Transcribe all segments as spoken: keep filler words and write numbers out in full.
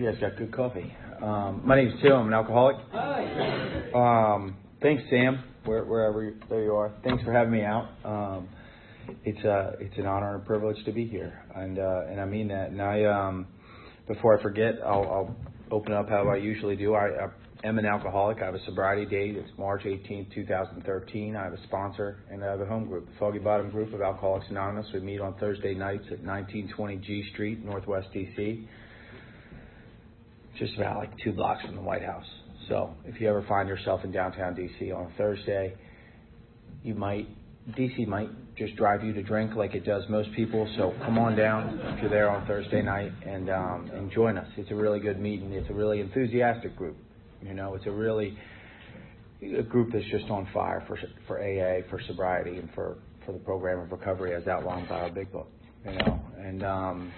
You guys got good coffee. Um, my name's Tim. I'm an alcoholic. Hi. Um, thanks, Sam, where, wherever you, there you are. Thanks for having me out. Um, it's uh, it's an honor and a privilege to be here, and uh, and I mean that. And I, um, before I forget, I'll, I'll open up how I usually do. I, I am an alcoholic. I have a sobriety date. It's March eighteenth, twenty thirteen. I have a sponsor, and I have a home group, the Foggy Bottom Group of Alcoholics Anonymous. We meet on Thursday nights at nineteen twenty G Street, Northwest D C, just about like two blocks from the White House. So if you ever find yourself in downtown D C on a Thursday, you might, D C might just drive you to drink like it does most people. So come on down if you're there on Thursday night and um, and join us. It's a really good meeting. It's a really enthusiastic group. You know, it's a really a group that's just on fire for for A A, for sobriety, and for, for the program of recovery as outlined by our big book. You know, and um,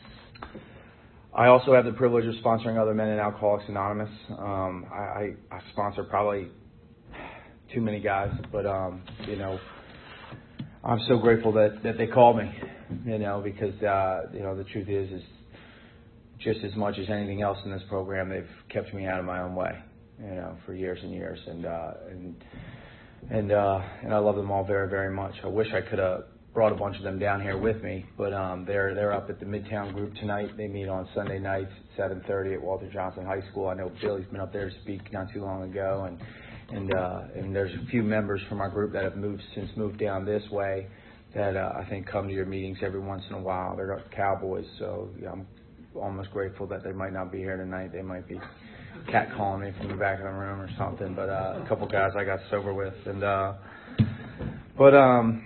I also have the privilege of sponsoring other men in Alcoholics Anonymous. Um, I, I, I sponsor probably too many guys, but um, you know, I'm so grateful that, that they called me. You know, because uh, you know the truth is is just as much as anything else in this program, they've kept me out of my own way. You know, for years and years, and uh, and and uh, and I love them all very very much. I wish I could have brought a bunch of them down here with me, but um, they're they're up at the Midtown group tonight. They meet on Sunday nights at seven thirty at Walter Johnson High School. I know Billy's been up there to speak not too long ago, and and uh, and there's a few members from our group that have moved since moved down this way that uh, I think come to your meetings every once in a while. They're Cowboys, so yeah, I'm almost grateful that they might not be here tonight. They might be catcalling me from the back of the room or something. But uh, a couple guys I got sober with, and uh, but um.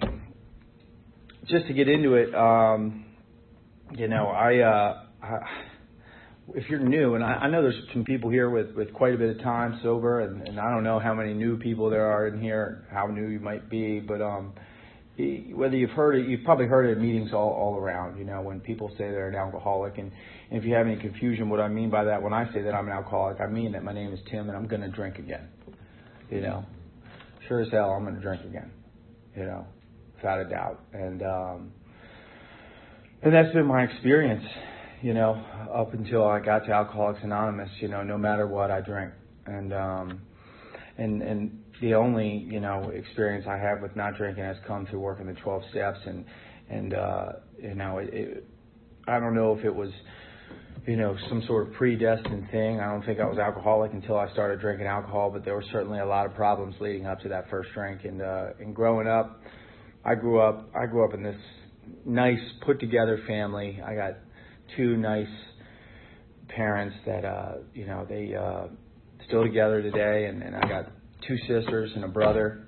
Just to get into it, um, you know, I, uh, I, if you're new, and I, I know there's some people here with, with quite a bit of time sober, and, and I don't know how many new people there are in here, how new you might be, but um, whether you've heard it, you've probably heard it at meetings all, all around, you know, when people say they're an alcoholic, and, and if you have any confusion, what I mean by that, when I say that I'm an alcoholic, I mean that my name is Tim, and I'm going to drink again, you know, sure as hell I'm going to drink again, you know. Without a doubt, and um, and that's been my experience, you know, up until I got to Alcoholics Anonymous. You know, no matter what, I drink, and um, and and the only you know experience I have with not drinking has come through working the twelve steps, and and uh, you know, it, it, I don't know if it was you know some sort of predestined thing. I don't think I was alcoholic until I started drinking alcohol, but there were certainly a lot of problems leading up to that first drink, and uh, and growing up. I grew up. I grew up in this nice, put-together family. I got two nice parents that, uh, you know, they uh, still together today, and, and I got two sisters and a brother.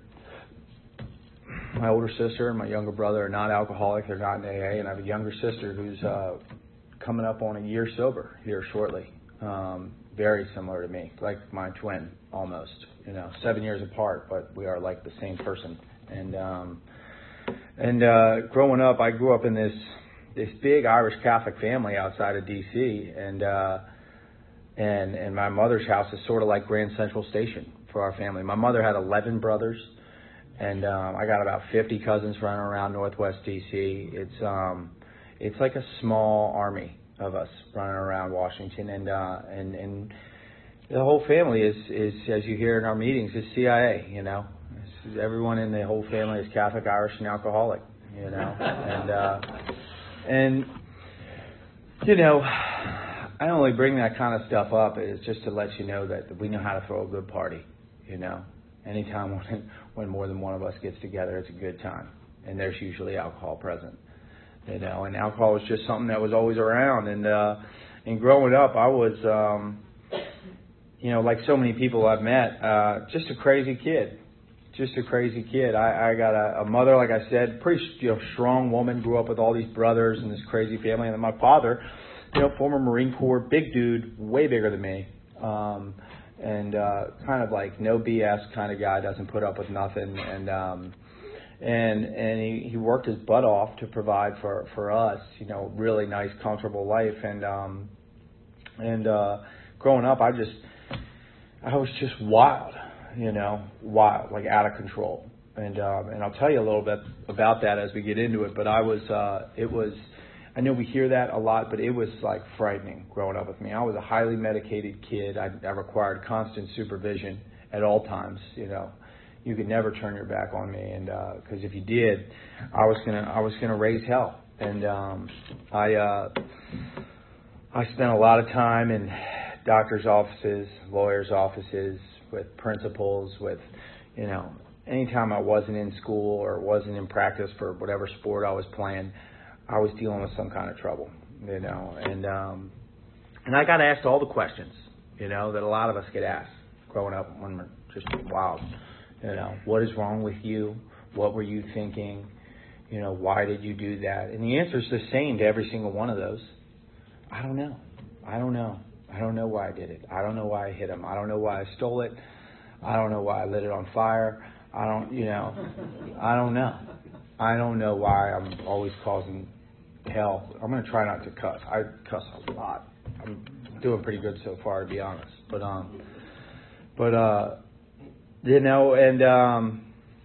My older sister and my younger brother are not alcoholic. They're not in A A, and I have a younger sister who's uh, coming up on a year sober here shortly. Um, very similar to me, like my twin almost. You know, seven years apart, but we are like the same person. And um, And uh, growing up, I grew up in this this big Irish Catholic family outside of D C, and uh, and and my mother's house is sort of like Grand Central Station for our family. My mother had eleven brothers, and um, I got about fifty cousins running around Northwest D C. It's um it's like a small army of us running around Washington, and uh, and and the whole family is is as you hear in our meetings is C I A, you know. Everyone in the whole family is Catholic, Irish, and alcoholic, you know, and uh, and you know, I only bring that kind of stuff up is just to let you know that we know how to throw a good party, you know. Anytime when when more than one of us gets together, it's a good time, and there's usually alcohol present, you know. And alcohol was just something that was always around, and uh, and growing up, I was, um, you know, like so many people I've met, uh, just a crazy kid. Just a crazy kid. I, I got a, a mother, like I said, pretty you know, strong woman, grew up with all these brothers and this crazy family. And then my father, you know, former Marine Corps, big dude, way bigger than me. Um, and uh, kind of like no B S kind of guy, doesn't put up with nothing. And um, and and he, he worked his butt off to provide for, for us, you know, really nice, comfortable life. And um, and uh, growing up, I just, I was just wild. You know, wild, like out of control. And um, and I'll tell you a little bit about that as we get into it. But I was, uh, it was, I know we hear that a lot, but it was like frightening growing up with me. I was a highly medicated kid. I, I required constant supervision at all times. You know, you could never turn your back on me, and because uh, if you did, I was gonna I was gonna raise hell. And um, I uh, I spent a lot of time in doctors' offices, lawyers' offices, with principals, with you know, anytime I wasn't in school or wasn't in practice for whatever sport I was playing, I was dealing with some kind of trouble, you know, and um, and I got asked all the questions, you know, that a lot of us get asked growing up when we're just wild, you know, what is wrong with you? What were you thinking? You know, why did you do that? And the answer is the same to every single one of those. I don't know. I don't know. I don't know why I did it. I don't know why I hit him. I don't know why I stole it. I don't know why I lit it on fire. I don't, you know, I don't know. I don't know why I'm always causing hell. I'm going to try not to cuss. I cuss a lot. I'm doing pretty good so far, to be honest. But, um, but, uh, you know, and, um,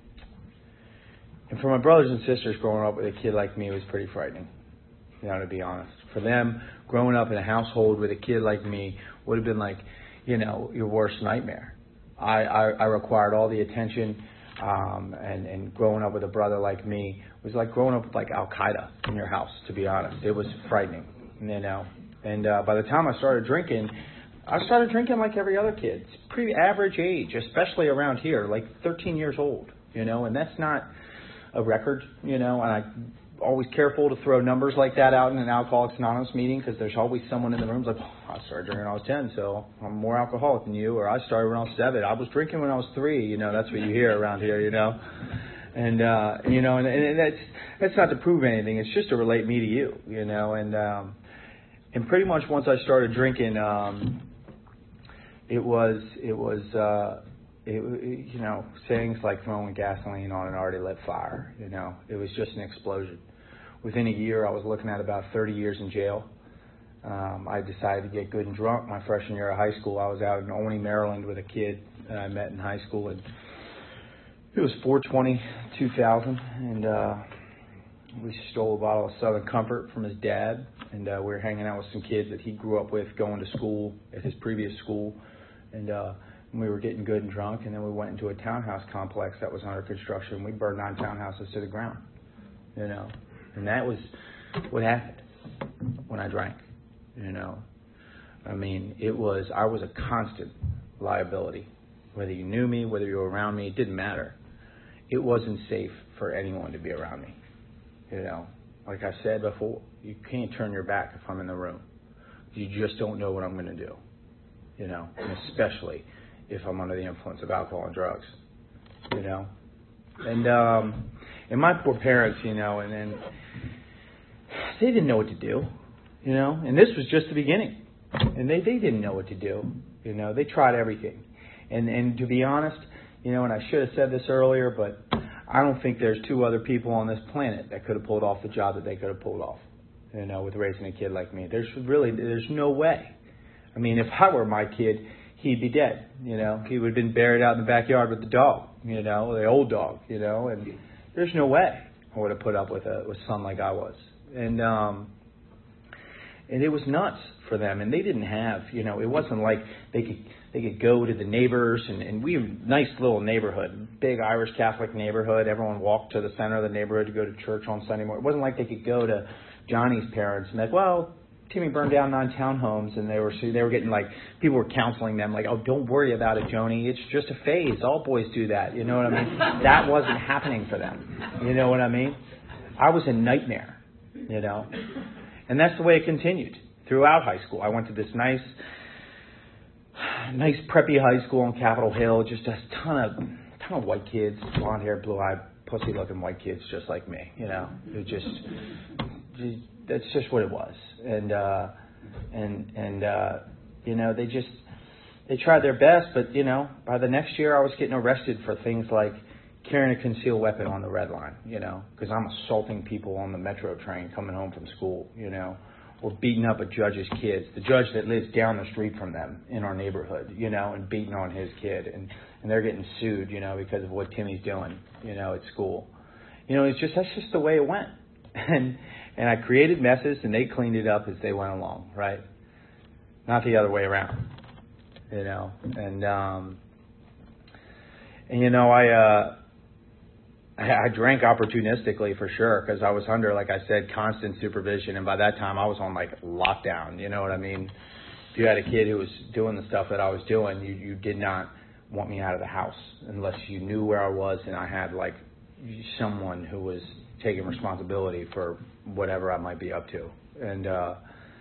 and for my brothers and sisters growing up with a kid like me, it was pretty frightening, you know, to be honest. For them, growing up in a household with a kid like me would have been like, you know, your worst nightmare. I, I, I required all the attention, um, and, and growing up with a brother like me was like growing up with like Al-Qaeda in your house, to be honest. It was frightening, you know. And uh, by the time I started drinking, I started drinking like every other kid. It's pretty average age, especially around here, like thirteen years old, you know, and that's not a record, you know, and I'm always careful to throw numbers like that out in an Alcoholics Anonymous meeting because there's always someone in the room who's like, oh, I started drinking when I was ten, so I'm more alcoholic than you, or I started when I was seven. I was drinking when I was three, you know, that's what you hear around here, you know. And, uh, you know, and, and that's, that's not to prove anything. It's just to relate me to you, you know, and, um, and pretty much once I started drinking, um, it was, it was, uh, It, you know, sayings like throwing gasoline on an already lit fire, you know, it was just an explosion. Within a year, I was looking at about thirty years in jail. Um, I decided to get good and drunk my freshman year of high school. I was out in Olney, Maryland with a kid that I met in high school, and it was four twenty two thousand, and uh, we stole a bottle of Southern Comfort from his dad, and uh, we were hanging out with some kids that he grew up with going to school at his previous school, and uh, we were getting good and drunk, and then we went into a townhouse complex that was under construction. We burned nine townhouses to the ground, you know, and that was what happened when I drank, you know. I mean, it was, I was a constant liability. Whether you knew me, whether you were around me, it didn't matter. It wasn't safe for anyone to be around me, you know. Like I said before, you can't turn your back if I'm in the room. You just don't know what I'm going to do, you know, and especially if I'm under the influence of alcohol and drugs, you know. And um, and my poor parents, you know, and then they didn't know what to do, you know. And this was just the beginning, and they, they didn't know what to do, you know. They tried everything, and and to be honest, you know, and I should have said this earlier, but I don't think there's two other people on this planet that could have pulled off the job that they could have pulled off, you know, with raising a kid like me. There's really there's no way. I mean, if I were my kid, he'd be dead, you know. He would have been buried out in the backyard with the dog, you know, the old dog, you know. And there's no way I would have put up with a with son like I was. And um, and it was nuts for them. And they didn't have, you know, it wasn't like they could they could go to the neighbors. And, and we were a nice little neighborhood, big Irish Catholic neighborhood. Everyone walked to the center of the neighborhood to go to church on Sunday morning. It wasn't like they could go to Johnny's parents and be like, well, Timmy burned down nine townhomes, and they were they were getting like people were counseling them like, oh, don't worry about it, Joni. It's just a phase. All boys do that. You know what I mean? That wasn't happening for them. You know what I mean? I was a nightmare. You know, and that's the way it continued throughout high school. I went to this nice, nice preppy high school on Capitol Hill. Just a ton of ton of white kids, blonde hair, blue eyed, pussy looking white kids, just like me. You know, it just. just That's just what it was, and uh, and and uh, you know they just they tried their best, but you know by the next year I was getting arrested for things like carrying a concealed weapon on the red line, you know, because I'm assaulting people on the metro train coming home from school, you know, or beating up a judge's kids, the judge that lives down the street from them in our neighborhood, you know, and beating on his kid, and and they're getting sued, you know, because of what Timmy's doing, you know, at school, you know, it's just that's just the way it went, and. and I created messes, and they cleaned it up as they went along, right? Not the other way around, you know. And um, and you know, I uh, I, I drank opportunistically for sure because I was under, like I said, constant supervision, and by that time I was on like lockdown. You know what I mean? If you had a kid who was doing the stuff that I was doing, you you did not want me out of the house unless you knew where I was and I had like someone who was taking responsibility for whatever I might be up to. And uh,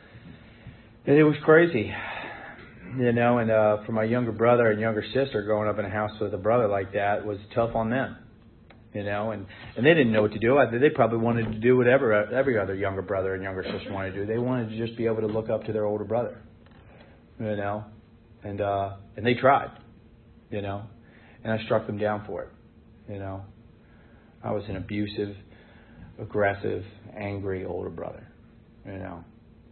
it was crazy, you know, and uh, for my younger brother and younger sister, growing up in a house with a brother like that was tough on them, you know, and, and they didn't know what to do. They probably wanted to do whatever every other younger brother and younger sister wanted to do. They wanted to just be able to look up to their older brother, you know, and uh, and they tried. You know, and I struck them down for it. You know, I was an abusive, aggressive, angry older brother. You know,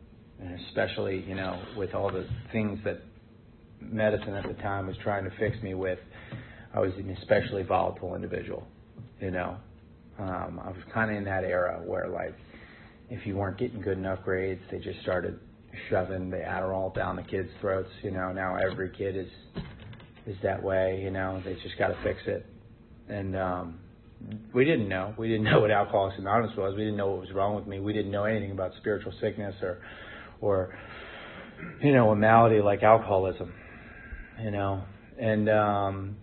and especially, you know, with all the things that medicine at the time was trying to fix me with, I was an especially volatile individual. You know, um, I was kind of in that era where, like, if you weren't getting good enough grades, they just started shoving the Adderall down the kids' throats. You know, now every kid is. is that way, you know, they just got to fix it. And um, we didn't know. We didn't know what Alcoholics Anonymous was. We didn't know what was wrong with me. We didn't know anything about spiritual sickness or, or you know, a malady like alcoholism, you know. And um,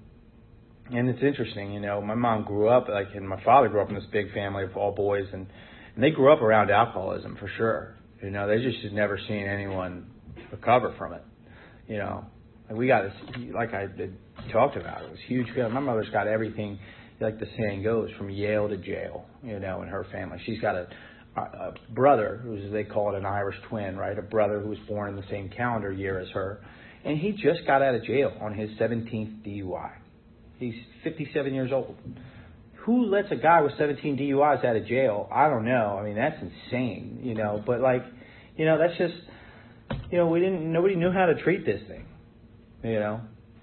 and it's interesting, you know, my mom grew up, like, and my father grew up in this big family of all boys, and, and they grew up around alcoholism for sure. You know, they just had never seen anyone recover from it, you know. And we got this, like I had talked about, it was huge. My mother's got everything, like the saying goes, from Yale to jail, you know, in her family. She's got a, a brother, who's, they call it an Irish twin, right? A brother who was born in the same calendar year as her. And he just got out of jail on his seventeenth D U I. He's fifty-seven years old. Who lets a guy with seventeen D U Is out of jail? I don't know. I mean, that's insane, you know. But, like, you know, that's just, you know, we didn't, nobody knew how to treat this thing. You know,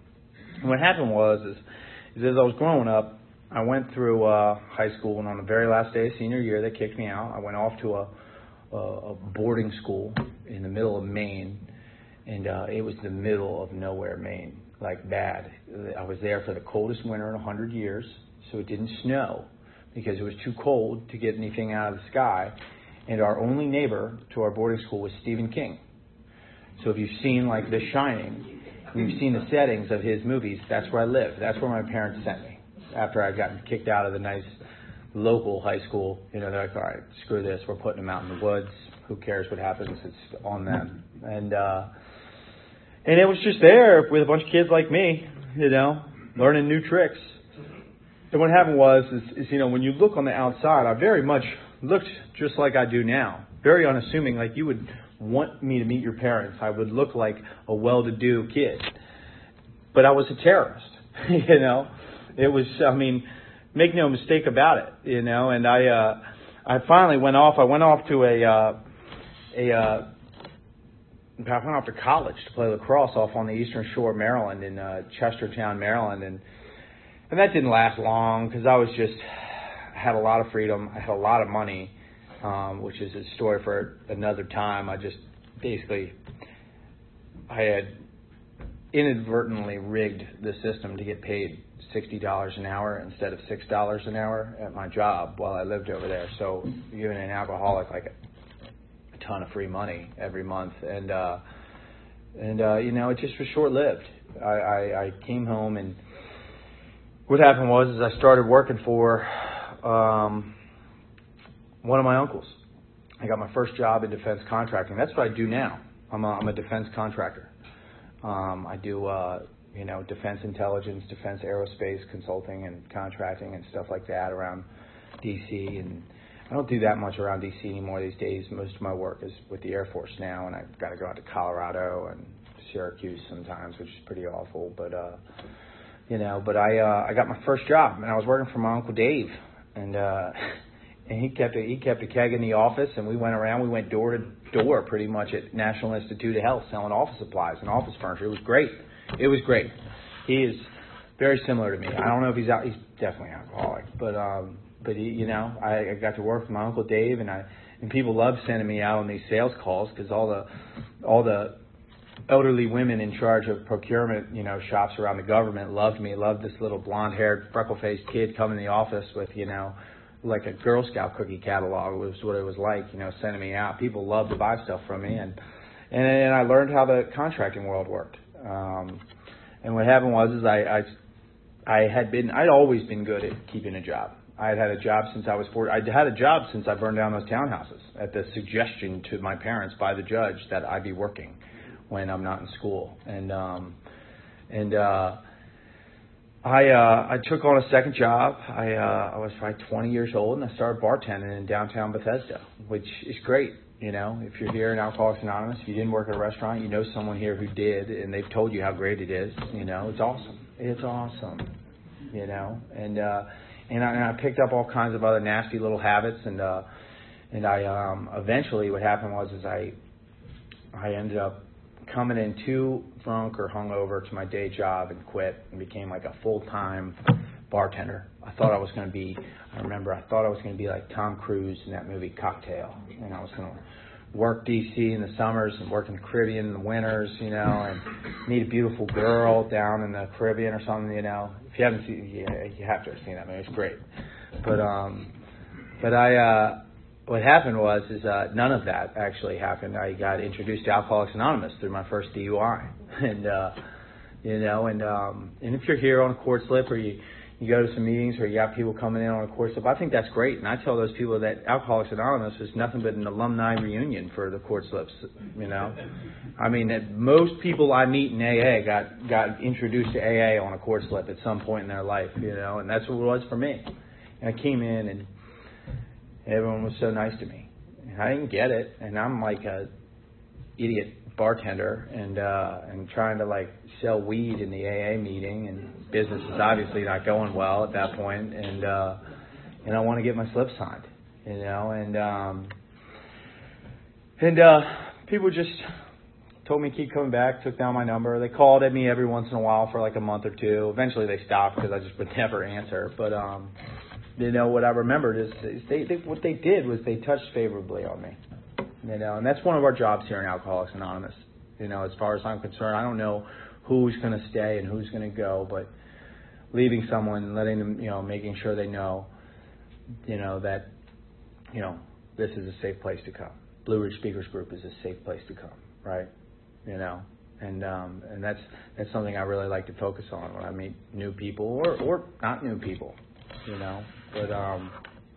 and what happened was, is, is as I was growing up, I went through uh, high school, and on the very last day of senior year, they kicked me out. I went off to a, a, a boarding school in the middle of Maine, and uh, it was the middle of nowhere, Maine, like bad. I was there for the coldest winter in a hundred years, so it didn't snow because it was too cold to get anything out of the sky. And our only neighbor to our boarding school was Stephen King. So if you've seen like The Shining, you've seen the settings of his movies, that's where I lived. That's where my parents sent me after I got kicked out of the nice local high school. You know, they're like, all right, screw this. We're putting them out in the woods. Who cares what happens? It's on them. And uh, and it was just there with a bunch of kids like me, you know, learning new tricks. And what happened was, is, is, you know, when you look on the outside, I very much looked just like I do now. Very unassuming, like you would want me to meet your parents. I would look like a well-to-do kid. But I was a terrorist, you know. It was, I mean, make no mistake about it, you know. And I uh, I finally went off. I went off to a, uh, a uh, I went off to college to play lacrosse off on the Eastern Shore of Maryland in uh, Chestertown, Maryland. And, and that didn't last long because I was just, I had a lot of freedom. I had a lot of money. Um, which is a story for another time. I just basically, I had inadvertently rigged the system to get paid sixty dollars an hour instead of six dollars an hour at my job while I lived over there. So giving an alcoholic like a, a ton of free money every month. And, uh, and uh, you know, it just was short-lived. I, I, I came home, and what happened was is I started working for... Um, one of my uncles. I got my first job in defense contracting. That's what I do now. I'm a, I'm a defense contractor. Um, I do, uh, you know, defense intelligence, defense aerospace consulting and contracting and stuff like that around D C. And I don't do that much around D C anymore these days. Most of my work is with the Air Force now, and I've got to go out to Colorado and Syracuse sometimes, which is pretty awful. But, uh, you know, but I uh, I got my first job, and I was working for my Uncle Dave. And, uh, And he kept a, he kept a keg in the office, and we went around. We went door to door pretty much at National Institute of Health selling office supplies and office furniture. It was great. It was great. He is very similar to me. I don't know if he's out. He's definitely alcoholic, but um, but he, you know, I, I got to work with my Uncle Dave, and I and people loved sending me out on these sales calls because all the all the elderly women in charge of procurement, you know, shops around the government loved me, loved this little blonde-haired, freckle-faced kid coming in the office with, you know, like a Girl Scout cookie catalog was what it was like, you know, sending me out. People loved to buy stuff from me, and and, and I learned how the contracting world worked. Um, and what happened was is I, I I had been I'd always been good at keeping a job. I had had a job since I was four. I'd had a job since I burned down those townhouses at the suggestion to my parents by the judge that I be working when I'm not in school. And um, and uh, I uh, I took on a second job. I uh, I was probably twenty years old, and I started bartending in downtown Bethesda, which is great. You know, if you're here in Alcoholics Anonymous, if you didn't work at a restaurant, you know someone here who did, and they've told you how great it is. You know, it's awesome. It's awesome. You know, and uh, and, I, and I picked up all kinds of other nasty little habits, and uh, and I um, eventually what happened was is I I ended up coming in too drunk or hungover to my day job and quit and became like a full-time bartender. I thought I was going to be, I remember I thought I was going to be like Tom Cruise in that movie Cocktail. And I was going to work D C in the summers and work in the Caribbean in the winters, you know, and meet a beautiful girl down in the Caribbean or something, you know. If you haven't seen, you, you have to have seen that movie. It's great. But, um, but I, uh, what happened was is uh, none of that actually happened. I got introduced to Alcoholics Anonymous through my first D U I, and uh, you know, and um, and if you're here on a court slip or you you go to some meetings or you got people coming in on a court slip, I think that's great. And I tell those people that Alcoholics Anonymous is nothing but an alumni reunion for the court slips. You know, I mean, that most people I meet in A A got got introduced to A A on a court slip at some point in their life. You know, and that's what it was for me. And I came in and everyone was so nice to me. And I didn't get it, and I'm like a idiot bartender and uh, and trying to like sell weed in the A A meeting, and business is obviously not going well at that point, and uh, and I want to get my slip signed, you know, and um, and uh, people just told me to keep coming back, took down my number. They called at me every once in a while for like a month or two. Eventually they stopped because I just would never answer, but um. You know, what I remembered is, is they, they what they did was they touched favorably on me. You know, and that's one of our jobs here in Alcoholics Anonymous. You know, as far as I'm concerned, I don't know who's going to stay and who's going to go, but leaving someone, letting them, you know, making sure they know, you know, that, you know, this is a safe place to come. Blue Ridge Speakers Group is a safe place to come, right? You know, and um, and that's that's something I really like to focus on when I meet new people or, or not new people, you know. But um,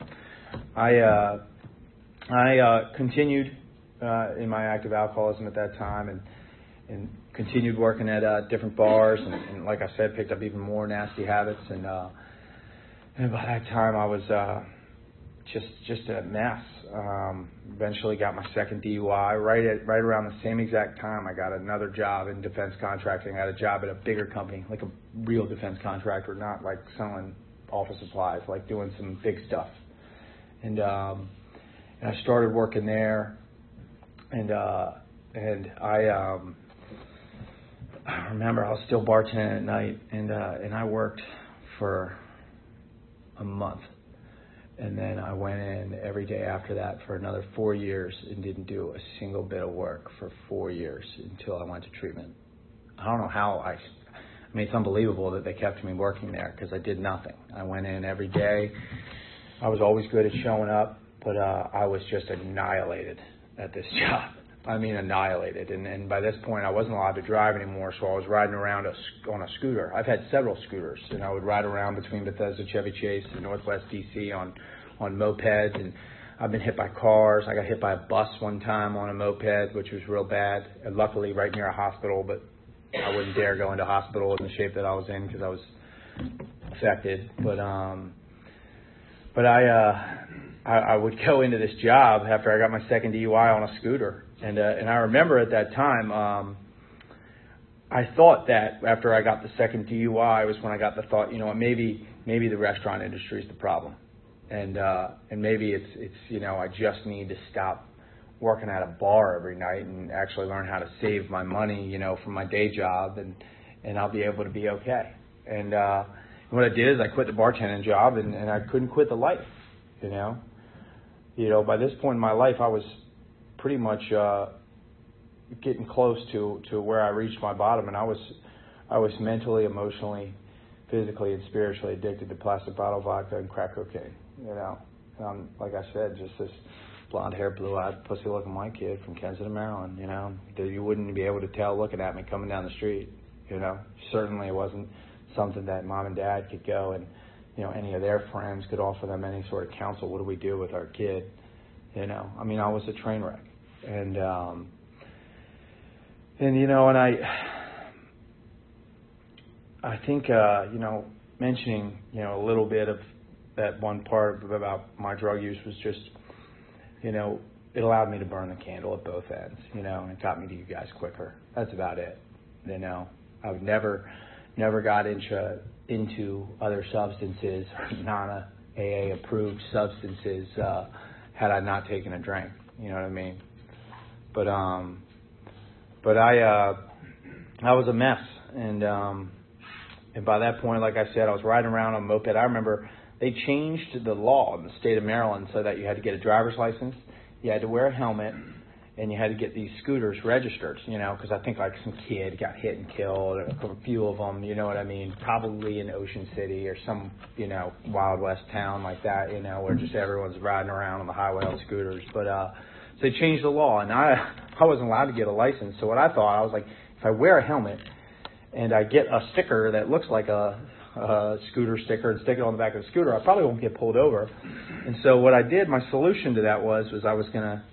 I uh, I uh, continued uh, in my active alcoholism at that time, and and continued working at uh, different bars, and, and like I said, picked up even more nasty habits, and uh, and by that time I was uh, just just a mess. Um, eventually got my second D U I. Right at right around the same exact time, I got another job in defense contracting. I got a job at a bigger company, like a real defense contractor, not like selling office supplies, like doing some big stuff. And um, and I started working there, and uh, and I um, I remember I was still bartending at night, and uh, and I worked for a month, and then I went in every day after that for another four years and didn't do a single bit of work for four years until I went to treatment. I don't know how I. I mean, it's unbelievable that they kept me working there because I did nothing. I went in every day. I was always good at showing up, but uh, I was just annihilated at this job. I mean, annihilated. And, and by this point, I wasn't allowed to drive anymore, so I was riding around a, on a scooter. I've had several scooters, and I would ride around between Bethesda, Chevy Chase, and Northwest D C on, on mopeds. And I've been hit by cars. I got hit by a bus one time on a moped, which was real bad. And luckily, right near a hospital, but I wouldn't dare go into hospital in the shape that I was in because I was affected. But um, but I, uh, I I would go into this job after I got my second D U I on a scooter, and uh, and I remember at that time um, I thought that after I got the second D U I was when I got the thought, you know, maybe maybe the restaurant industry is the problem, and uh, and maybe it's it's you know I just need to stop working at a bar every night and actually learn how to save my money, you know, from my day job, and, and I'll be able to be okay. And uh, what I did is I quit the bartending job, and, and I couldn't quit the life, you know. You know, by this point in my life, I was pretty much uh, getting close to, to where I reached my bottom, and I was I was mentally, emotionally, physically, and spiritually addicted to plastic bottle vodka and crack cocaine, you know. Um, like I said, just this blonde-haired, blue-eyed, pussy-looking white kid from Kensington, Maryland, you know, that you wouldn't be able to tell looking at me coming down the street, you know. Certainly it wasn't something that mom and dad could go and, you know, any of their friends could offer them any sort of counsel. What do we do with our kid? You know, I mean, I was a train wreck. And, um, and you know, and I, I think, uh, you know, mentioning, you know, a little bit of that one part about my drug use was just, you know, it allowed me to burn the candle at both ends, you know, and it got me to you guys quicker. That's about it. You know, I would never, never got into, into other substances or non-A A approved substances, uh, had I not taken a drink, you know what I mean? But, um, but I, uh, I was a mess. And, um, and by that point, like I said, I was riding around on a moped. I remember they changed the law in the state of Maryland so that you had to get a driver's license, you had to wear a helmet, and you had to get these scooters registered, you know, because I think like some kid got hit and killed, a few of them, you know what I mean, probably in Ocean City or some, you know, Wild West town like that, you know, where just everyone's riding around on the highway on scooters. But uh, so they changed the law, and I, I wasn't allowed to get a license. So what I thought, I was like, if I wear a helmet and I get a sticker that looks like a, a scooter sticker and stick it on the back of the scooter, I probably won't get pulled over. And so what I did, my solution to that was, was I was going to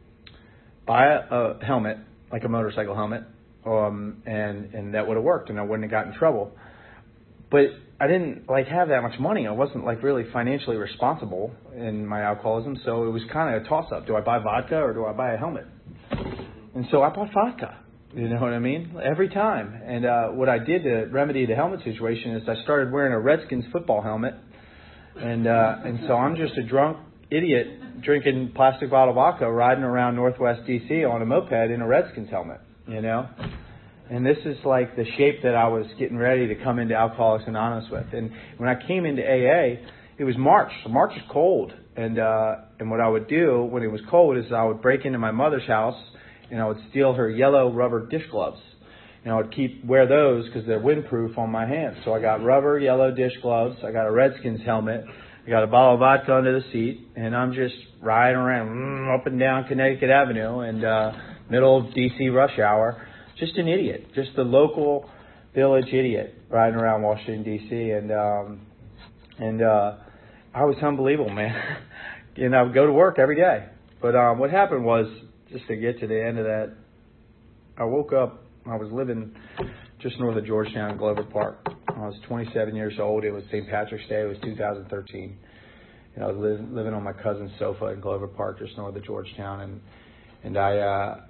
buy a, a helmet, like a motorcycle helmet, um, and, and that would have worked, and I wouldn't have gotten in trouble. But I didn't, like, have that much money. I wasn't, like, really financially responsible in my alcoholism, so it was kind of a toss-up. Do I buy vodka or do I buy a helmet? And so I bought vodka, you know what I mean, every time. And uh, what I did to remedy the helmet situation is I started wearing a Redskins football helmet, and uh, and so I'm just a drunk idiot drinking plastic bottle vodka, riding around Northwest D C on a moped in a Redskins helmet, you know. And this is like the shape that I was getting ready to come into Alcoholics Anonymous with. And when I came into A A, it was March. So March is cold, and uh, and what I would do when it was cold is I would break into my mother's house and I would steal her yellow rubber dish gloves. And I would keep wear those because they're windproof on my hands. So I got rubber yellow dish gloves. I got a Redskins helmet. I got a bottle of vodka under the seat, and I'm just riding around up and down Connecticut Avenue and uh, middle of D C rush hour. Just an idiot, just the local village idiot riding around Washington D C And um, and uh, I was unbelievable, man. And I would go to work every day. But um, what happened was, just to get to the end of that, I woke up. I was living just north of Georgetown, Glover Park. I was twenty-seven years old. It was Saint Patrick's Day. It was two thousand thirteen. And I was li- living on my cousin's sofa in Glover Park, just north of Georgetown. And and I, uh,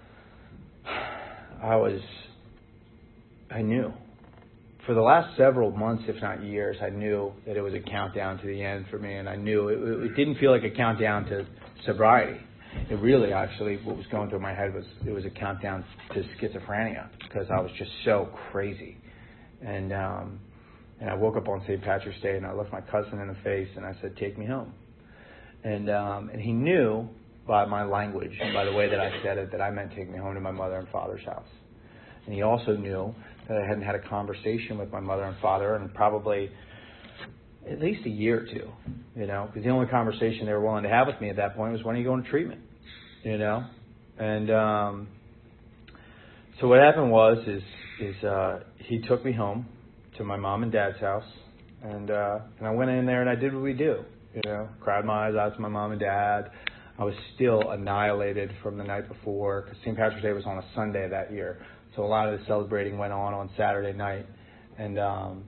I was, I knew. For the last several months, if not years, I knew that it was a countdown to the end for me. And I knew it, it didn't feel like a countdown to sobriety. It really, actually, what was going through my head was it was a countdown to schizophrenia because I was just so crazy. And um, and I woke up on Saint Patrick's Day and I looked my cousin in the face and I said, "Take me home." And um, and he knew by my language and by the way that I said it that I meant take me home to my mother and father's house. And he also knew that I hadn't had a conversation with my mother and father in probably at least a year or two, you know, because the only conversation they were willing to have with me at that point was, when are you going to treatment, you know? And um, so what happened was is is uh, he took me home to my mom and dad's house, and uh, and I went in there and I did what we do, you know, cried my eyes out to my mom and dad. I was still annihilated from the night before because Saint Patrick's Day was on a Sunday that year, so a lot of the celebrating went on on Saturday night, and um,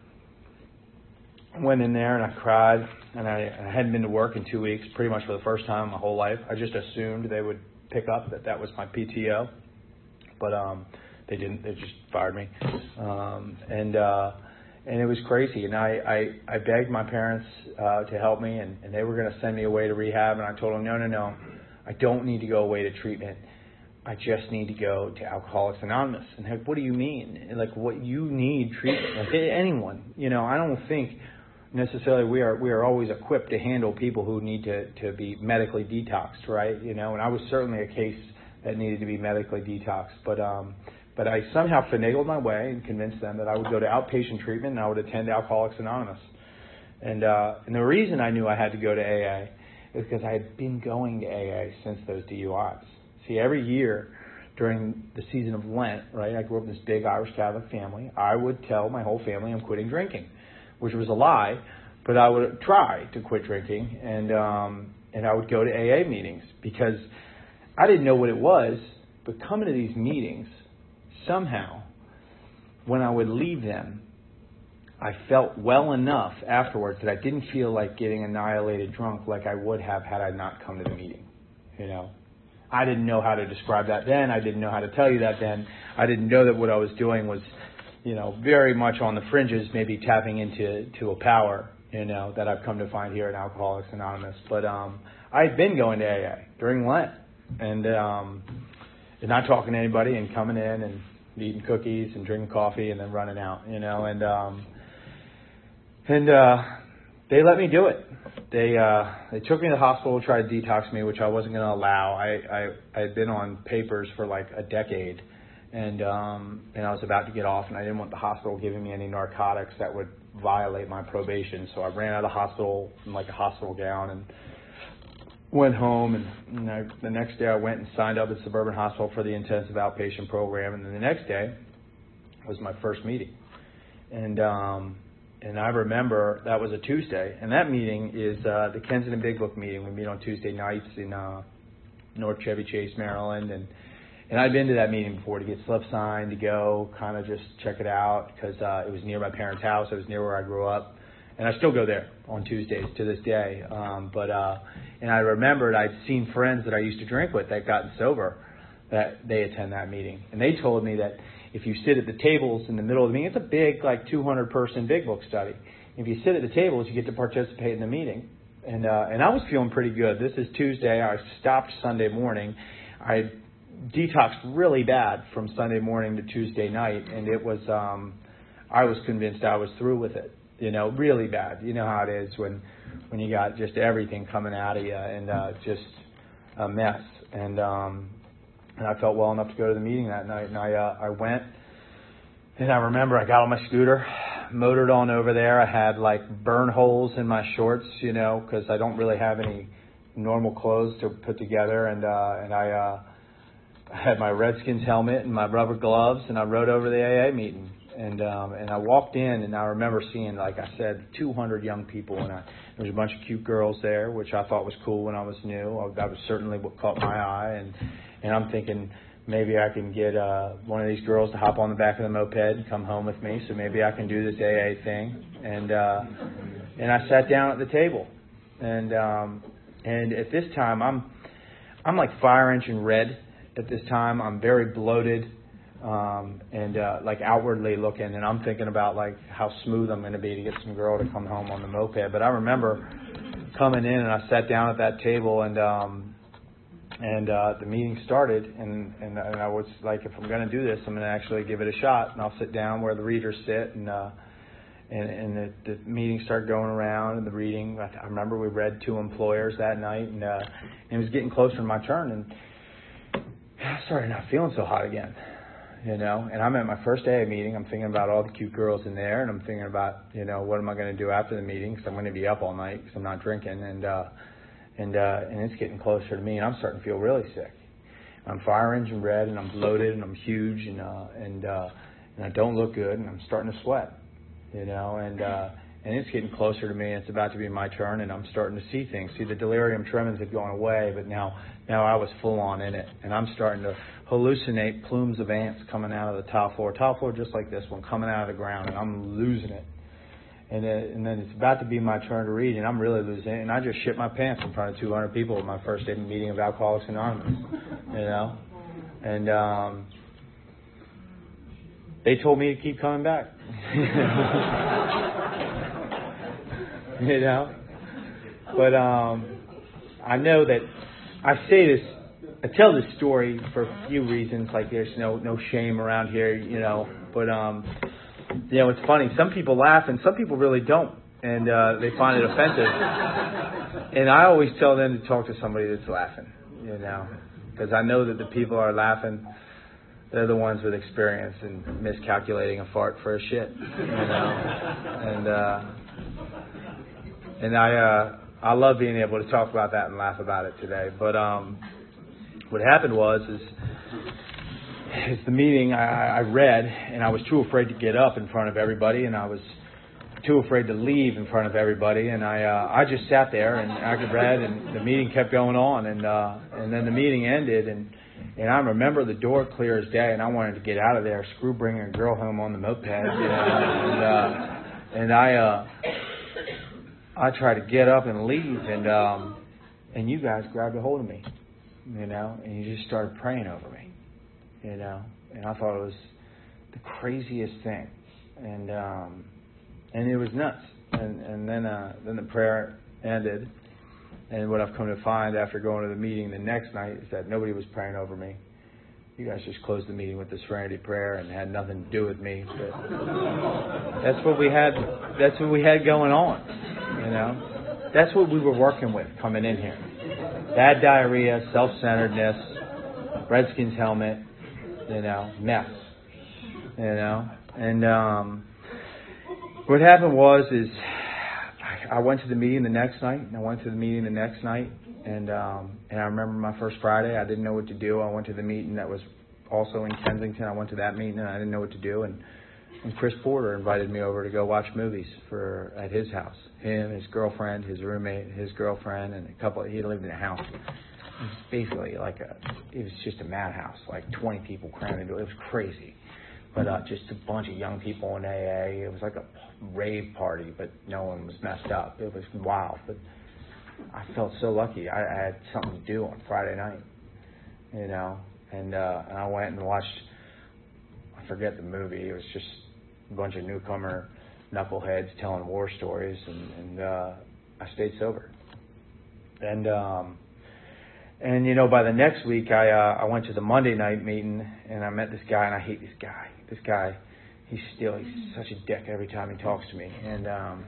I went in there and I cried, and I, I hadn't been to work in two weeks, pretty much for the first time in my whole life. I just assumed they would pick up that that was my P T O, but um, they didn't. They just fired me, um, and uh, and it was crazy. And I, I, I begged my parents uh, to help me, and, and they were going to send me away to rehab, and I told them, no, no, no, I don't need to go away to treatment. I just need to go to Alcoholics Anonymous. And heck, what do you mean? Like, what you need treatment? Like anyone, you know, I don't think necessarily we are we are always equipped to handle people who need to, to be medically detoxed, right? You know, and I was certainly a case that needed to be medically detoxed. But um, but I somehow finagled my way and convinced them that I would go to outpatient treatment and I would attend Alcoholics Anonymous. And uh, and the reason I knew I had to go to A A is because I had been going to A A since those D U Is. See, every year during the season of Lent, right, I grew up in this big Irish Catholic family, I would tell my whole family I'm quitting drinking, which was a lie, but I would try to quit drinking, and um, and I would go to A A meetings because I didn't know what it was, but coming to these meetings, somehow, when I would leave them, I felt well enough afterwards that I didn't feel like getting annihilated drunk like I would have had I not come to the meeting, you know. I didn't know how to describe that then. I didn't know how to tell you that then. I didn't know that what I was doing was, you know, very much on the fringes, maybe tapping into to a power, you know, that I've come to find here at Alcoholics Anonymous. But um, I had been going to A A during Lent and, um, and not talking to anybody and coming in and eating cookies and drinking coffee and then running out, you know. And um, and uh, they let me do it. They uh, they took me to the hospital to try to detox me, which I wasn't going to allow. I, I I had been on papers for like a decade, and um, and I was about to get off, and I didn't want the hospital giving me any narcotics that would violate my probation. So I ran out of the hospital in like a hospital gown and went home. And, and I, the next day I went and signed up at Suburban Hospital for the intensive outpatient program. And then the next day was my first meeting, and um, And I remember that was a Tuesday, and that meeting is uh, the Kensington Big Book meeting. We meet on Tuesday nights in uh, North Chevy Chase, Maryland, and and I'd been to that meeting before to get slip signed, to go kind of just check it out because uh, it was near my parents' house. It was near where I grew up, and I still go there on Tuesdays to this day. Um, but uh, and I remembered I'd seen friends that I used to drink with that gotten sober, that they attend that meeting, and they told me that if you sit at the tables in the middle of the meeting, it's a big, like two hundred person Big Book study. If you sit at the tables, you get to participate in the meeting. And uh, and I was feeling pretty good. This is Tuesday. I stopped Sunday morning. I detoxed really bad from Sunday morning to Tuesday night, and it was um, I was convinced I was through with it. You know, really bad. You know how it is when when you got just everything coming out of you and uh, just a mess. And um, And I felt well enough to go to the meeting that night, and I uh, I went, and I remember I got on my scooter, motored on over there. I had like burn holes in my shorts, you know, because I don't really have any normal clothes to put together, and uh, and I uh, I had my Redskins helmet and my rubber gloves, and I rode over to the A A meeting, and um, and I walked in, and I remember seeing, like I said, two hundred young people, and I, there was a bunch of cute girls there, which I thought was cool when I was new. That was certainly what caught my eye, and. And I'm thinking maybe I can get uh, one of these girls to hop on the back of the moped and come home with me. So maybe I can do this A A thing. And uh, and I sat down at the table. And um, and at this time, I'm I'm like fire engine red. At this time, I'm very bloated um, and uh, like outwardly looking. And I'm thinking about like how smooth I'm going to be to get some girl to come home on the moped. But I remember coming in and I sat down at that table and. Um, And uh, the meeting started, and, and, and I was like, if I'm going to do this, I'm going to actually give it a shot. And I'll sit down where the readers sit, and uh, and, and the, the meeting started going around, and the reading. I, I remember we read Two Employers that night, and, uh, and it was getting closer to my turn, and I started not feeling so hot again, you know. And I'm at my first A A meeting. I'm thinking about all the cute girls in there, and I'm thinking about, you know, what am I going to do after the meeting, because I'm going to be up all night because I'm not drinking, and uh, And uh, and it's getting closer to me, and I'm starting to feel really sick. I'm fire engine red, and I'm bloated, and I'm huge, and uh, and uh, and I don't look good, and I'm starting to sweat, you know, and uh, and it's getting closer to me. And it's about to be my turn, and I'm starting to see things. See, the delirium tremens had gone away, but now now I was full on in it, and I'm starting to hallucinate plumes of ants coming out of the top floor, top floor just like this one, coming out of the ground, and I'm losing it. And then, and then it's about to be my turn to read, and I'm really losing it. And I just shit my pants in front of two hundred people at my first meeting of Alcoholics Anonymous, you know. And um, they told me to keep coming back, you know. But um, I know that I say this I tell this story for a few reasons. Like there's no no shame around here, you know. But um, you know, it's funny. Some people laugh, and some people really don't, and uh, they find it offensive. And I always tell them to talk to somebody that's laughing, you know, because I know that the people are laughing. They're the ones with experience and miscalculating a fart for a shit, you know. And uh, and I uh, I love being able to talk about that and laugh about it today. But um, what happened was is is the meeting I, I read, and I was too afraid to get up in front of everybody, and I was too afraid to leave in front of everybody, and I uh, I just sat there and I read, and the meeting kept going on, and uh, and then the meeting ended, and. And I remember the door clear as day, and I wanted to get out of there. Screw bringing a girl home on the moped, you know. And, uh, and I, uh, I tried to get up and leave, and um, and you guys grabbed a hold of me, you know, and you just started praying over me, you know. And I thought it was the craziest thing, and um, and it was nuts. And and then uh, then the prayer ended. And what I've come to find after going to the meeting the next night is that nobody was praying over me. You guys just closed the meeting with the Serenity Prayer and had nothing to do with me. But that's what we had. That's what we had going on. You know, that's what we were working with coming in here. Bad diarrhea, self-centeredness, Redskins helmet. You know, mess. You know, and um, what happened was is. I went to the meeting the next night, and I went to the meeting the next night, and um, and I remember my first Friday, I didn't know what to do. I went to the meeting that was also in Kensington. I went to that meeting, and I didn't know what to do, and, and Chris Porter invited me over to go watch movies for at his house. Him, his girlfriend, his roommate, his girlfriend, and a couple. He lived in a house. It was basically like a, it was just a madhouse, like twenty people crammed into it. It was crazy. But uh, just a bunch of young people in A A. It was like a rave party, but no one was messed up. It was wild. But I felt so lucky. I, I had something to do on Friday night, you know. And, uh, and I went and watched, I forget the movie. It was just a bunch of newcomer knuckleheads telling war stories. And, and uh, I stayed sober. And, um, and you know, by the next week, I uh, I went to the Monday night meeting, and I met this guy, and I hate this guy. This guy, he's still, he's such a dick every time he talks to me. And um,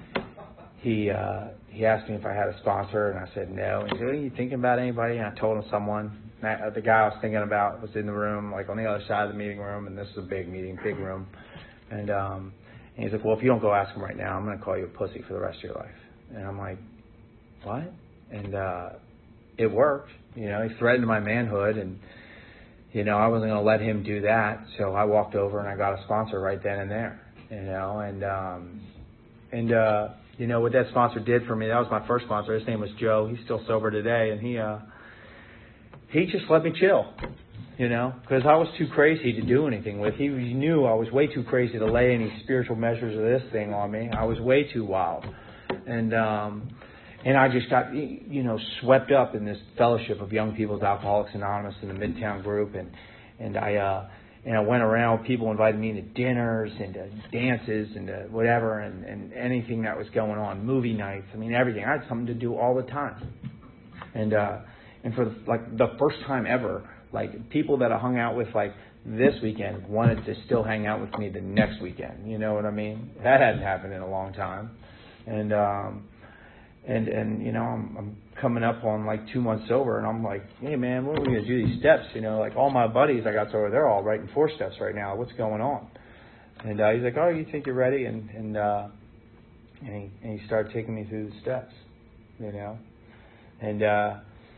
he uh, he asked me if I had a sponsor, and I said no. And he said, are you thinking about anybody? And I told him someone. And I, the guy I was thinking about was in the room, like on the other side of the meeting room, and this is a big meeting, big room. And, um, and he's like, well, if you don't go ask him right now, I'm going to call you a pussy for the rest of your life. And I'm like, what? And uh, it worked. You know, he threatened my manhood, and you know, I wasn't going to let him do that, so I walked over and I got a sponsor right then and there, you know, and, um, and, uh, you know, what that sponsor did for me, that was my first sponsor. His name was Joe. He's still sober today, and he, uh, he just let me chill, you know, because I was too crazy to do anything with. He, he knew I was way too crazy to lay any spiritual measures of this thing on me. I was way too wild, and, um, And I just got, you know, swept up in this fellowship of Young People's Alcoholics Anonymous in the Midtown group, and and I uh, and I went around. People invited me to dinners and to dances and to whatever, and, and anything that was going on, movie nights. I mean, everything. I had something to do all the time, and uh, and for like the first time ever, like people that I hung out with like this weekend wanted to still hang out with me the next weekend. You know what I mean? That hadn't happened in a long time, and. Um, And, and you know, I'm, I'm coming up on like two months sober, and I'm like, hey, man, what are we going to do these steps? You know, like all my buddies I got sober, they're all writing four steps right now. What's going on? And uh, he's like, oh, you think you're ready? And and, uh, and, he, and he started taking me through the steps, you know. And uh,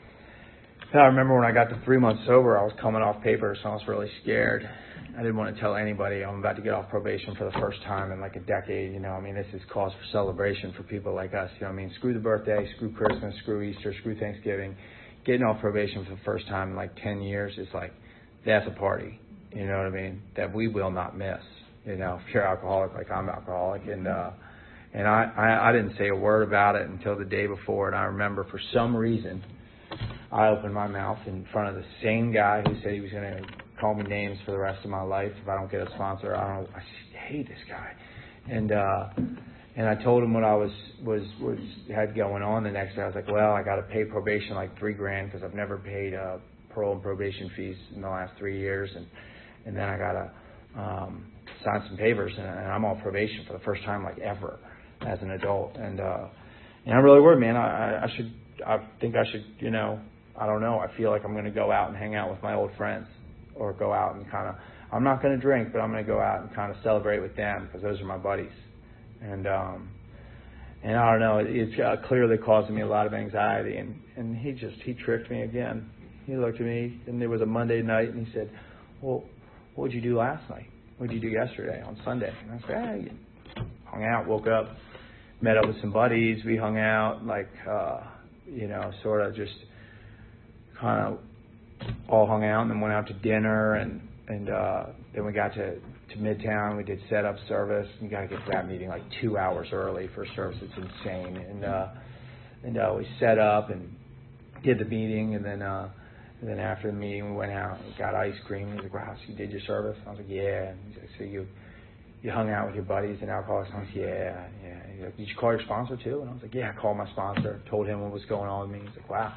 I remember when I got to three months sober, I was coming off paper, so I was really scared. I didn't want to tell anybody I'm about to get off probation for the first time in like a decade. You know, I mean, this is cause for celebration for people like us. You know, I mean, screw the birthday, screw Christmas, screw Easter, screw Thanksgiving. Getting off probation for the first time in like ten years is like, that's a party. You know what I mean? That we will not miss. You know, if you're alcoholic like I'm alcoholic. And, uh, and I, I, I didn't say a word about it until the day before. And I remember for some reason, I opened my mouth in front of the same guy who said he was going to call me names for the rest of my life if I don't get a sponsor. I don't. I hate this guy, and uh, and I told him what I was was was had going on the next day. I was like, well, I got to pay probation like three grand because I've never paid uh, parole and probation fees in the last three years, and and then I got to um, sign some papers, and, and I'm on probation for the first time like ever as an adult, and uh, and I'm really worried, man. I, I should, I think I should, you know, I don't know. I feel like I'm going to go out and hang out with my old friends, or go out and kind of. I'm not going to drink, but I'm going to go out and kind of celebrate with them because those are my buddies. And um, and I don't know, it, it's uh, clearly causing me a lot of anxiety. And, and he just, he tricked me again. He looked at me, and it was a Monday night, and he said, well, what did you do last night? What did you do yesterday on Sunday? And I said, hey, hung out, woke up, met up with some buddies. We hung out, like, uh, you know, sort of just kind of all hung out, and then went out to dinner, and And uh, then we got to, to Midtown. We did set up service. You got to get to that meeting like two hours early for service. It's insane. And uh, and uh, we set up and did the meeting. And then uh, and then after the meeting, we went out and got ice cream. He's like, "Wow, so you did your service?" I was like, "Yeah." And he's like, "So you you hung out with your buddies and alcoholics?" I was like, "Yeah, yeah." He's like, "Did you call your sponsor too?" And I was like, "Yeah, I called my sponsor. Told him what was going on with me." He's like, "Wow."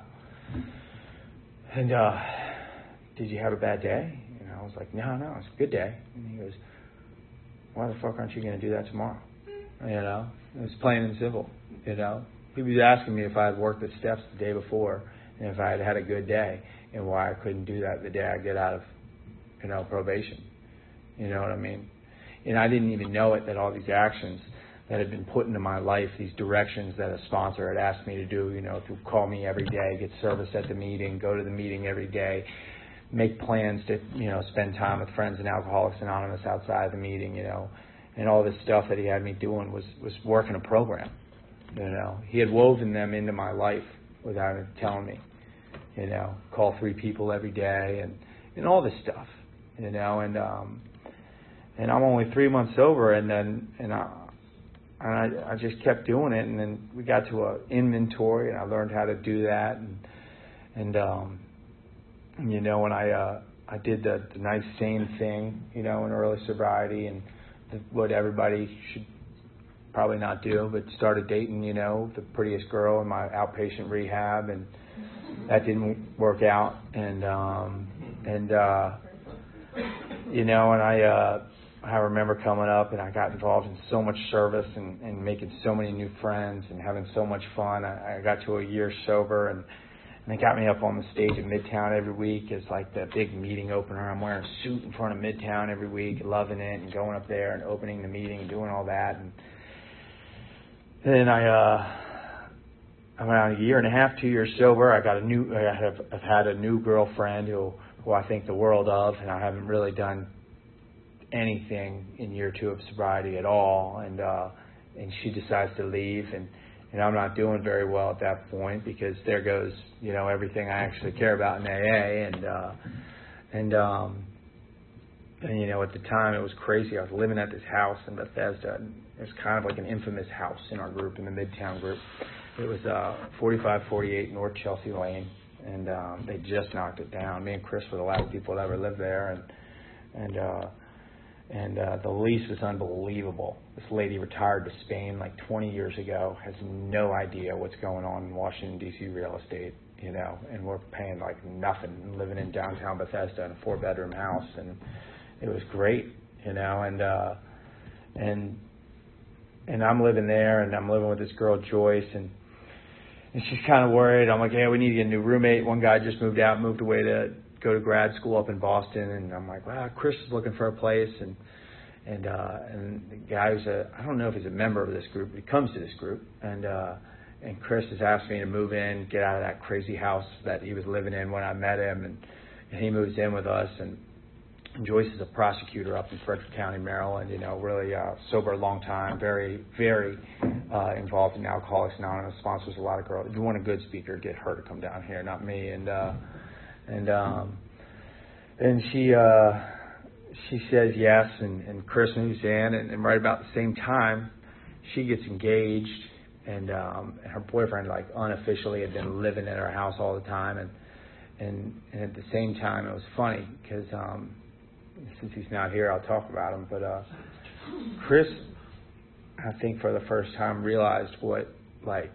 And uh, did you have a bad day? I was like, no, no, it's a good day. And he goes, why the fuck aren't you going to do that tomorrow? You know, it was plain and simple, you know. He was asking me if I had worked the steps the day before and if I had had a good day and why I couldn't do that the day I get out of, you know, probation. You know what I mean? And I didn't even know it, that all these actions that had been put into my life, these directions that a sponsor had asked me to do, you know, to call me every day, get service at the meeting, go to the meeting every day, make plans to, you know, spend time with friends in Alcoholics Anonymous outside the meeting, you know, and all this stuff that he had me doing was, was working a program, you know. He had woven them into my life without even telling me, you know, call three people every day and, and all this stuff, you know, and um, and I'm only three months sober, and then, and I, and I, I just kept doing it, and then we got to a inventory, and I learned how to do that, and, and um, you know, and I uh, I did the, the nice sane thing, you know, in early sobriety, and the, what everybody should probably not do, but started dating, you know, the prettiest girl in my outpatient rehab, and that didn't work out, and um, and uh, you know, and I uh, I remember coming up, and I got involved in so much service and, and making so many new friends and having so much fun. I, I got to a year sober, and And they got me up on the stage at Midtown every week as like the big meeting opener. I'm wearing a suit in front of Midtown every week, loving it, and going up there and opening the meeting and doing all that. And then I, uh, I'm around a year and a half, two years sober. I got a new, I have, I've had a new girlfriend who, who I think the world of, and I haven't really done anything in year two of sobriety at all. And, uh, and she decides to leave, and, and I'm not doing very well at that point because there goes, you know, everything I actually care about in A A. And, uh, and, um, and, you know, at the time it was crazy. I was living at this house in Bethesda. And it was kind of like an infamous house in our group, in the Midtown group. It was, uh, forty-five forty-eight North Chelsea Lane. And, um, they just knocked it down. Me and Chris were the last people that ever lived there. And, and, uh, And uh, the lease was unbelievable. This lady retired to Spain like twenty years ago, has no idea what's going on in Washington, D C real estate, you know, and we're paying like nothing, living in downtown Bethesda in a four-bedroom house, and it was great, you know, and uh, and and I'm living there, and I'm living with this girl, Joyce, and and she's kind of worried. I'm like, yeah, we need to get a new roommate. One guy just moved out, moved away to go to grad school up in Boston, and I'm like, wow, Chris is looking for a place, and and uh, and the guy who's a, I don't know if he's a member of this group, but he comes to this group, and uh, and Chris has asked me to move in, get out of that crazy house that he was living in when I met him, and, and he moves in with us, and, and Joyce is a prosecutor up in Frederick County, Maryland, you know, really uh, sober a long time, very, very uh, involved in Alcoholics Anonymous, sponsors a lot of girls. If you want a good speaker, get her to come down here, not me, and uh, And um, and she uh, she says yes, and, and Chris moves in, and, and right about the same time, she gets engaged, and, um, and her boyfriend, like unofficially, had been living in her house all the time, and and, and at the same time, it was funny because um, since he's not here, I'll talk about him. But uh, Chris I think for the first time realized what, like,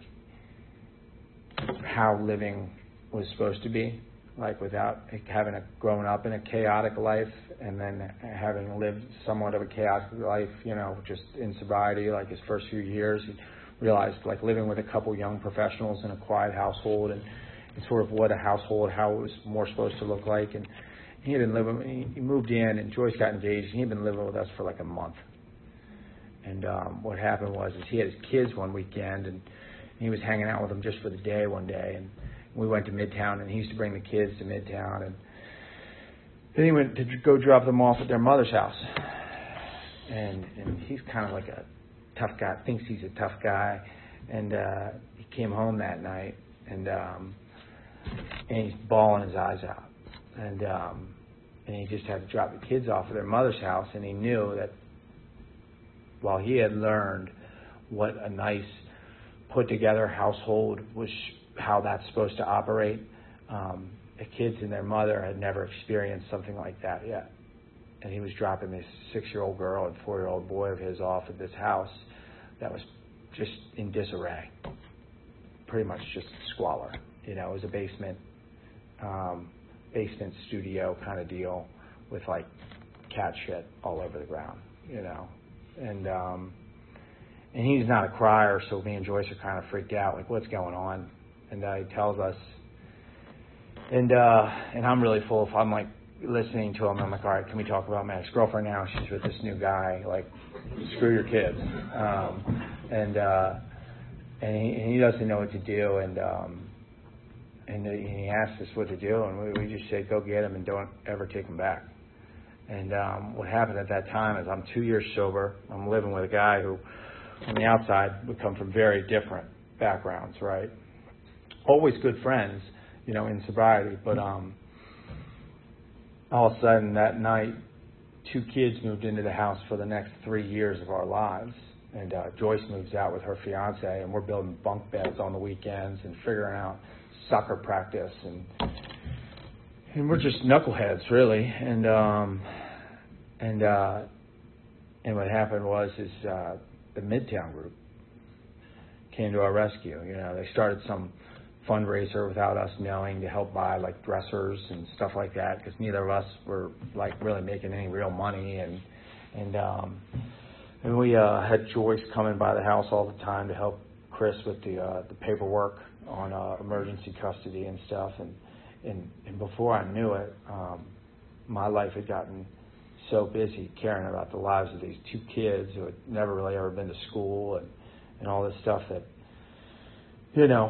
how living was supposed to be, like without having a, grown up in a chaotic life and then having lived somewhat of a chaotic life, you know, just in sobriety, like his first few years, he realized like living with a couple young professionals in a quiet household and, and sort of what a household, how it was more supposed to look like. And he had been living, he moved in and Joyce got engaged and he had been living with us for like a month. And um, what happened was is he had his kids one weekend and he was hanging out with them just for the day one day. And we went to Midtown and he used to bring the kids to Midtown. And then he went to go drop them off at their mother's house. And, and he's kind of like a tough guy, thinks he's a tough guy. And uh, he came home that night and, um, and he's bawling his eyes out. And, um, and he just had to drop the kids off at their mother's house. And he knew that while he had learned what a nice put together household was, how that's supposed to operate, um, the kids and their mother had never experienced something like that yet. And he was dropping this six-year-old girl and four-year-old boy of his off at this house that was just in disarray, pretty much just squalor. You know, it was a basement, um, basement studio kind of deal with like cat shit all over the ground, you know. And um, and he's not a crier, so me and Joyce are kind of freaked out, like what's going on? And uh, he tells us, and uh, and I'm really full of, I'm like listening to him. I'm like, all right, can we talk about my ex-girlfriend now? She's with this new guy. Like, screw your kids. Um, and uh, and he, and he doesn't know what to do. And um, and he asks us what to do, and we, we just say, go get him and don't ever take him back. And um, what happened at that time is I'm two years sober. I'm living with a guy who, on the outside, would come from very different backgrounds, right? Always good friends, you know, in sobriety. But um, all of a sudden that night, two kids moved into the house for the next three years of our lives. And uh, Joyce moves out with her fiance, and we're building bunk beds on the weekends and figuring out soccer practice and And we're just knuckleheads, really. And um, and uh, and what happened was is uh, the Midtown group came to our rescue. You know, they started some fundraiser without us knowing to help buy like dressers and stuff like that because neither of us were like really making any real money. And and um, and we uh, had Joyce coming by the house all the time to help Chris with the uh, the paperwork on uh, emergency custody and stuff. And And, and before I knew it, um, my life had gotten so busy caring about the lives of these two kids who had never really ever been to school and, and all this stuff that, you know,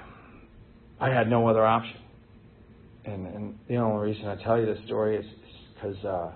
I had no other option. And, and the only reason I tell you this story is because uh,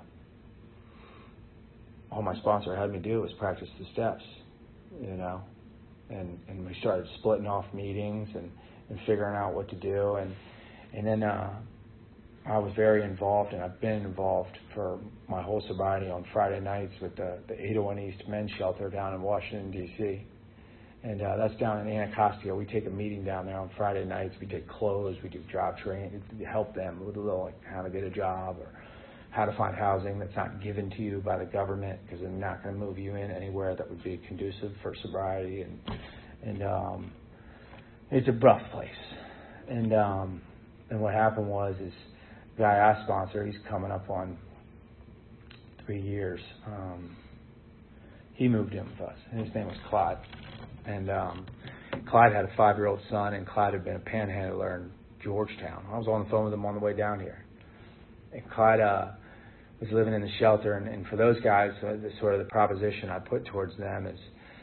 all my sponsor had me do was practice the steps, you know, and, and we started splitting off meetings and, and figuring out what to do. And And then uh, I was very involved, and I've been involved for my whole sobriety on Friday nights with the, the eight oh one East Men's Shelter down in Washington, D C And uh, that's down in Anacostia. We take a meeting down there on Friday nights. We take clothes. We do job training to help them with a little, like how to get a job or how to find housing that's not given to you by the government because they're not going to move you in anywhere that would be conducive for sobriety. And, and um, it's a rough place. And... Um, And what happened was, is the guy I sponsor, he's coming up on three years. Um, he moved in with us, and his name was Clyde. And um, Clyde had a five-year-old son, and Clyde had been a panhandler in Georgetown. I was on the phone with him on the way down here. And Clyde uh, was living in the shelter, and, and for those guys, uh, the sort of the proposition I put towards them is,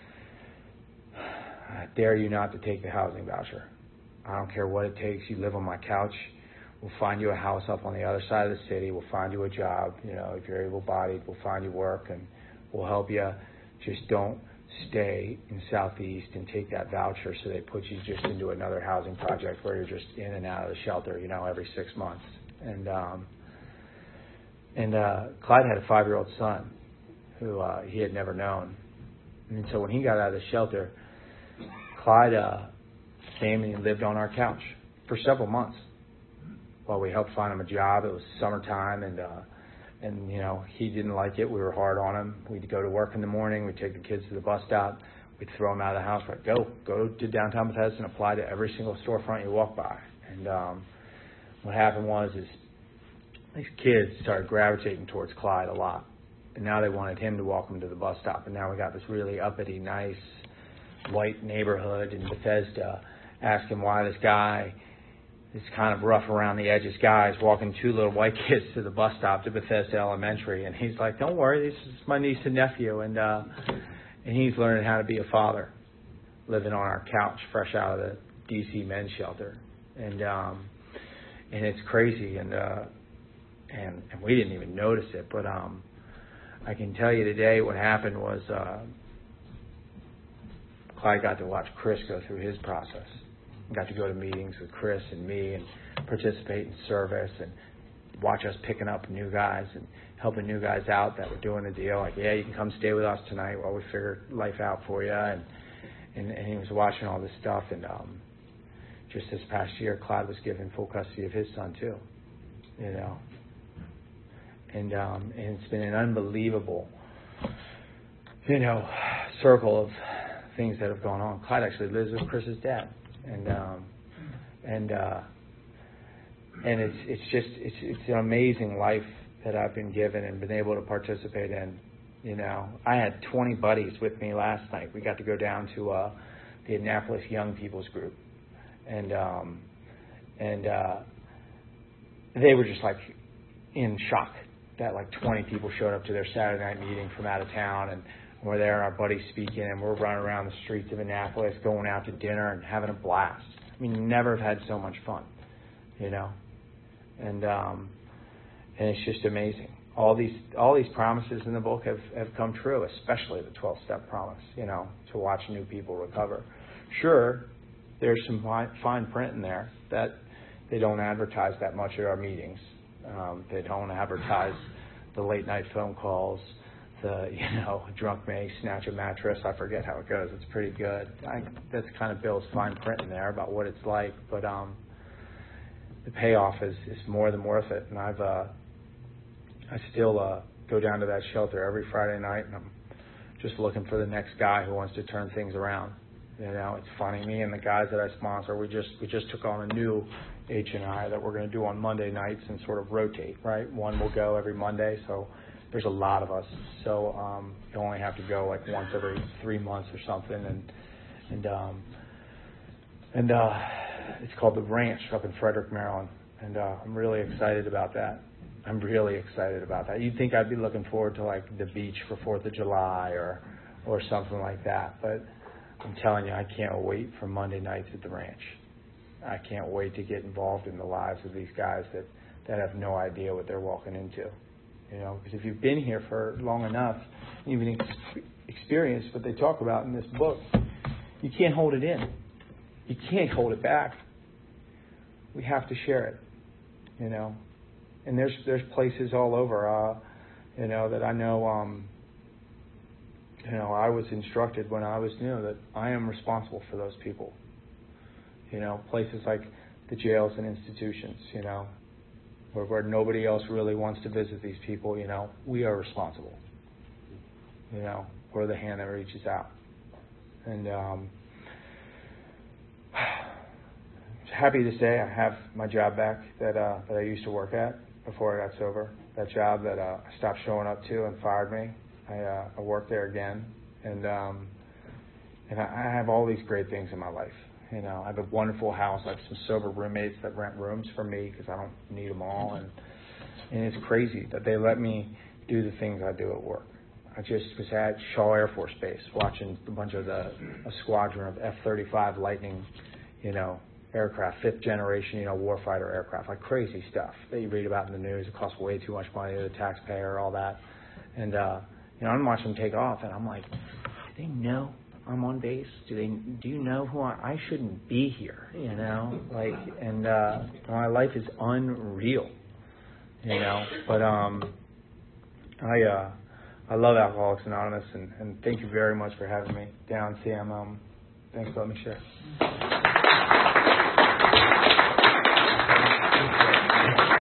I dare you not to take the housing voucher. I don't care what it takes. You live on my couch. We'll find you a house up on the other side of the city. We'll find you a job. You know, if you're able-bodied, we'll find you work and we'll help you. Just don't stay in Southeast and take that voucher so they put you just into another housing project where you're just in and out of the shelter, you know, every six months. And um, and uh, Clyde had a five-year-old son who uh, he had never known. And so when he got out of the shelter, Clyde... Uh, came and he lived on our couch for several months while we helped find him a job. It was summertime, and uh, and you know, he didn't like it. We were hard on him. We'd go to work in the morning. We'd take the kids to the bus stop. We'd throw them out of the house. We'd go, go to downtown Bethesda and apply to every single storefront you walk by. And um, what happened was is these kids started gravitating towards Clyde a lot. And now they wanted him to walk them to the bus stop. And now we got this really uppity, nice, white neighborhood in Bethesda asking why this guy, this kind of rough around the edges guy, is walking two little white kids to the bus stop to Bethesda Elementary. And he's like, don't worry, this is my niece and nephew. And uh, and he's learning how to be a father, living on our couch, fresh out of the D C men's shelter. And um, and it's crazy. And, uh, and, and we didn't even notice it. But um, I can tell you today what happened was uh, Clyde got to watch Chris go through his process. Got to go to meetings with Chris and me and participate in service and watch us picking up new guys and helping new guys out that were doing the deal. Like, yeah, you can come stay with us tonight while we figure life out for you. And, and, and he was watching all this stuff. And um, just this past year, Clyde was given full custody of his son too, you know. And, um, and it's been an unbelievable, you know, circle of things that have gone on. Clyde actually lives with Chris's dad. And um, and uh, and it's it's just it's it's an amazing life that I've been given and been able to participate in. You know, I had twenty buddies with me last night. We got to go down to uh, the Annapolis Young People's Group, and um, and uh, they were just like in shock that like twenty people showed up to their Saturday night meeting from out of town, and we're there and our buddies speaking, and we're running around the streets of Annapolis, going out to dinner and having a blast. I mean, never have had so much fun, you know. And um, and it's just amazing. All these all these promises in the book have, have come true, especially the twelve-step promise, you know, to watch new people recover. Sure, there's some fine, fine print in there that they don't advertise that much at our meetings. Um, they don't advertise the late night phone calls. The, you know, drunk may snatch a mattress. I forget how it goes. It's pretty good. I, that's kind of Bill's fine print in there about what it's like. But um, the payoff is, is more than worth it. And I've uh, I still uh, go down to that shelter every Friday night, and I'm just looking for the next guy who wants to turn things around. You know, it's funny. Me and the guys that I sponsor, we just we just took on a new H and I that we're going to do on Monday nights and sort of rotate. Right, one will go every Monday. So there's a lot of us, so um, you only have to go like once every three months or something, and and um, and uh, it's called the Ranch up in Frederick, Maryland, and uh, I'm really excited about that. I'm really excited about that. You'd think I'd be looking forward to like the beach for Fourth of July or or something like that, but I'm telling you, I can't wait for Monday nights at the Ranch. I can't wait to get involved in the lives of these guys that that have no idea what they're walking into. You know, because if you've been here for long enough, you've ex- experienced what they talk about in this book, you can't hold it in. You can't hold it back. We have to share it, you know. And there's there's places all over, uh, you know, that I know, um, you know, I was instructed when I was new that I am responsible for those people. You know, places like the jails and institutions, you know, Where, where nobody else really wants to visit these people, you know, we are responsible. You know, we're the hand that reaches out. And um, happy to say I have my job back that uh, that I used to work at before I got sober. That job that uh, I stopped showing up to and fired me. I, uh, I work there again, and um, and I, I have all these great things in my life. You know, I have a wonderful house. I have some sober roommates that rent rooms for me because I don't need them all. And and it's crazy that they let me do the things I do at work. I just was at Shaw Air Force Base watching a bunch of the a squadron of F thirty-five Lightning, you know, aircraft, fifth generation, you know, warfighter aircraft, like crazy stuff that you read about in the news. It costs way too much money to the taxpayer, all that. And, uh, you know, I'm watching them take off, and I'm like, do they know I'm on base? Do they? Do you know who I? I shouldn't be here, you know. Like, and uh, my life is unreal, you know. But um, I uh, I love Alcoholics Anonymous, and, and thank you very much for having me down, Sam. Um, thanks for letting me share.